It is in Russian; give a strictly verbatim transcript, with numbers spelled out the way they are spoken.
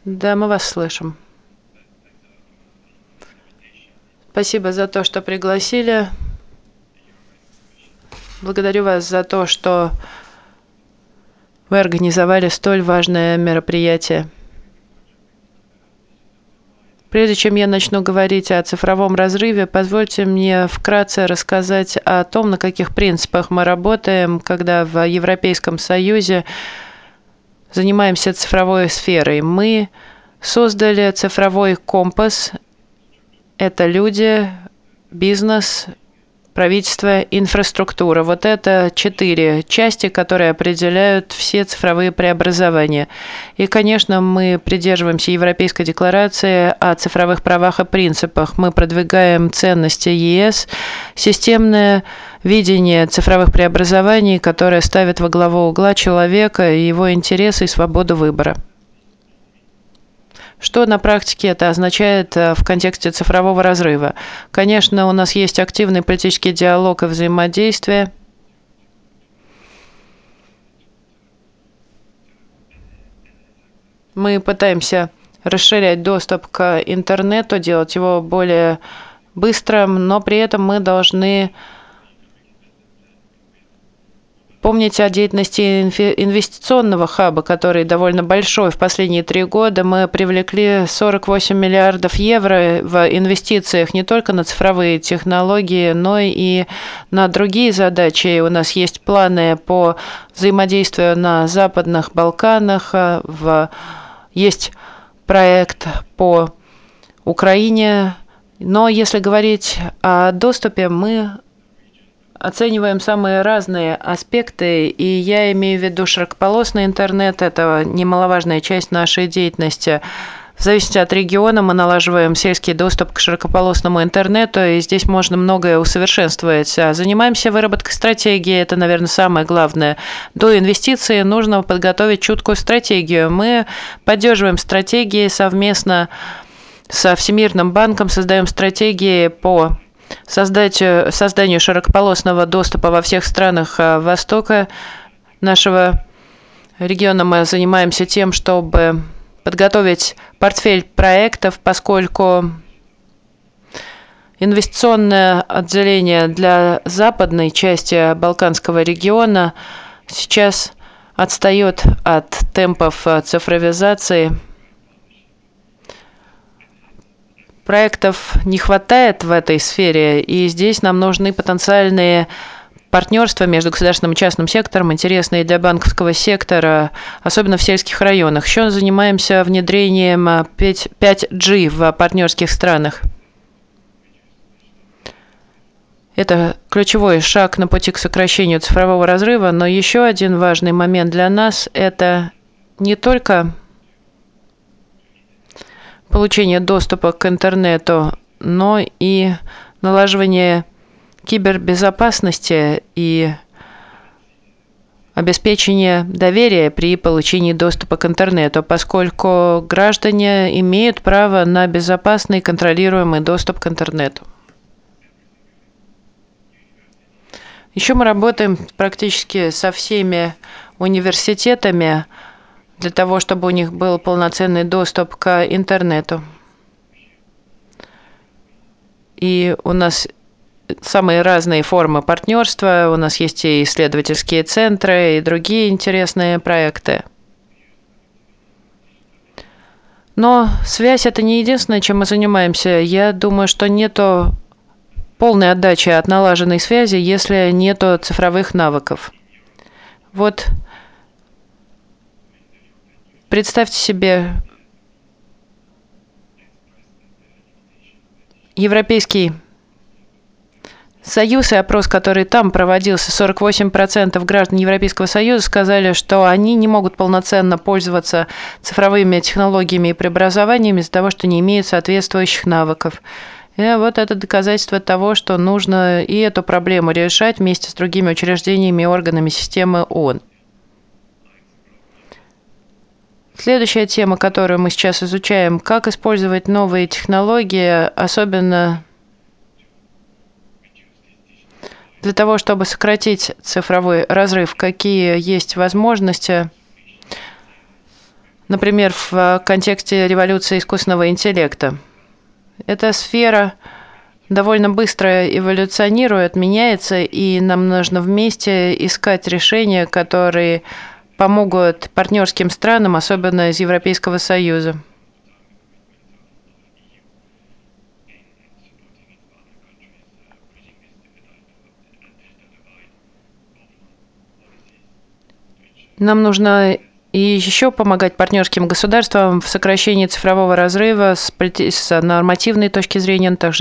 Да, мы вас слышим. Спасибо за то, что пригласили. Благодарю вас за то, что вы организовали столь важное мероприятие. Прежде чем я начну говорить о цифровом разрыве, позвольте мне вкратце рассказать о том, на каких принципах мы работаем, когда в Европейском Союзе занимаемся цифровой сферой. Мы создали цифровой компас. Это люди, бизнес, правительство, инфраструктура. Вот это четыре части, которые определяют все цифровые преобразования. И, конечно, мы придерживаемся Европейской декларации о цифровых правах и принципах. Мы продвигаем ценности ЕС, системное видение цифровых преобразований, которое ставит во главу угла человека и его интересы и свободу выбора. Что на практике это означает в контексте цифрового разрыва? Конечно, у нас есть активный политический диалог и взаимодействие. Мы пытаемся расширять доступ к интернету, делать его более быстрым, но при этом мы должны помните о деятельности инвестиционного хаба, который довольно большой. В последние три года мы привлекли сорок восемь миллиардов евро в инвестициях не только на цифровые технологии, но и на другие задачи. У нас есть планы по взаимодействию на Западных Балканах, в... есть проект по Украине. Но если говорить о доступе, мы оцениваем самые разные аспекты, и я имею в виду широкополосный интернет, это немаловажная часть нашей деятельности. В зависимости от региона мы налаживаем сельский доступ к широкополосному интернету, и здесь можно многое усовершенствовать. Занимаемся выработкой стратегии, это, наверное, самое главное. До инвестиций нужно подготовить чуткую стратегию. Мы поддерживаем стратегии совместно со Всемирным банком, создаем стратегии по Создать, созданию широкополосного доступа во всех странах Востока нашего региона. Мы занимаемся тем, чтобы подготовить портфель проектов, поскольку инвестиционное отделение для западной части Балканского региона сейчас отстает от темпов цифровизации. Проектов не хватает в этой сфере, и здесь нам нужны потенциальные партнерства между государственным и частным сектором, интересные для банковского сектора, особенно в сельских районах. Еще занимаемся внедрением пять джи в партнерских странах. Это ключевой шаг на пути к сокращению цифрового разрыва, но еще один важный момент для нас – это не только получение доступа к интернету, но и налаживание кибербезопасности и обеспечение доверия при получении доступа к интернету, поскольку граждане имеют право на безопасный контролируемый доступ к интернету. Еще мы работаем практически со всеми университетами для того, чтобы у них был полноценный доступ к интернету. И у нас самые разные формы партнерства. У нас есть и исследовательские центры, и другие интересные проекты. Но связь – это не единственное, чем мы занимаемся. Я думаю, что нету полной отдачи от налаженной связи, если нету цифровых навыков. Вот представьте себе Европейский Союз и опрос, который там проводился, сорок восемь процентов граждан Европейского Союза сказали, что они не могут полноценно пользоваться цифровыми технологиями и преобразованиями из-за того, что не имеют соответствующих навыков. И вот это доказательство того, что нужно и эту проблему решать вместе с другими учреждениями и органами системы ООН. Следующая тема, которую мы сейчас изучаем, как использовать новые технологии, особенно для того, чтобы сократить цифровой разрыв, какие есть возможности. например, в контексте революции искусственного интеллекта. Эта сфера довольно быстро эволюционирует, меняется, и нам нужно вместе искать решения, которые помогут партнерским странам, особенно из Европейского Союза. Нам нужно и еще помогать партнерским государствам в сокращении цифрового разрыва с, полити- с нормативной точки зрения, также